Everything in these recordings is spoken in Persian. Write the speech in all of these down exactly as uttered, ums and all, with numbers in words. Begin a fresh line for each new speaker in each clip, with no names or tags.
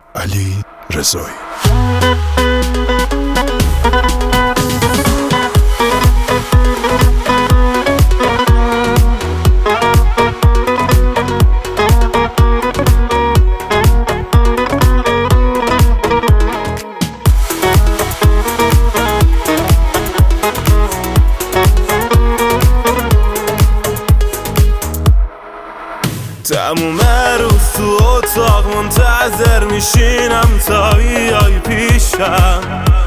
علی رضایی.
تموم روز تو اتاق منتظر میشینم تا بیای پیشم،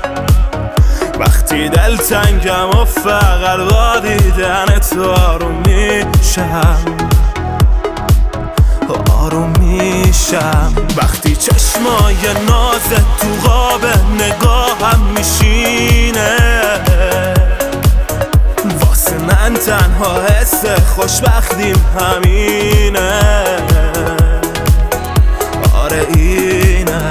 وقتی دلتنگم و فقط با دیدن تو آروم میشم آروم میشم وقتی چشمای نازت تو قاب نگاهم میشینه، واسه من تنها حس خوشبختیم همینه. آره اینه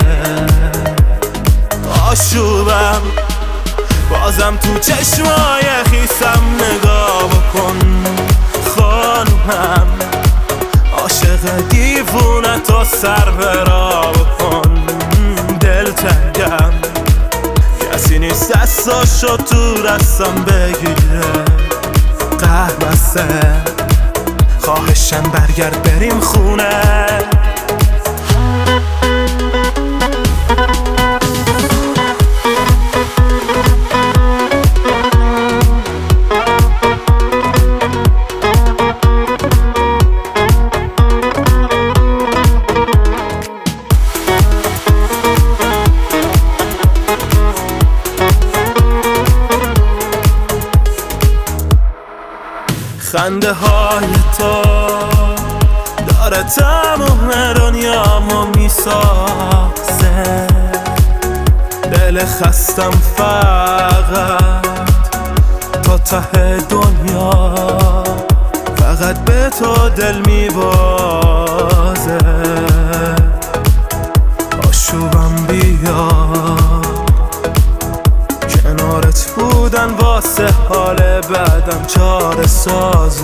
آشوبم، بازم تو چشمای خیسم نگاه بکن خانومم، عاشق دیوونه تو سر برا بکن. دلتنگم کسی نیست دستاشو تو دستم بگیره، قهر بسته خواهشن برگرد بریم خونه. خنده های تو داره تمام دنیامو میسازه، دل خستم فقط تا ته دنیا، فقط به تو دل میبازه. آشوبم بیا کنارت بودن واسه حال بعدم چاره سازه.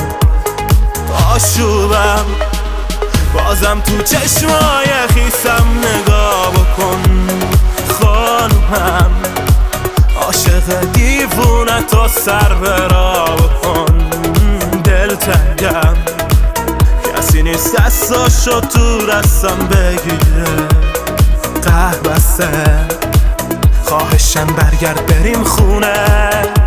آشوبم بازم تو چشمای خیسم نگاه بکن خانومم، عاشق دیوونه تو سر برا بکن. دلتنگم کسی نیست دستاشو تو دستم بگیره، قهر بسته خواهشن برگرد بریم خونه.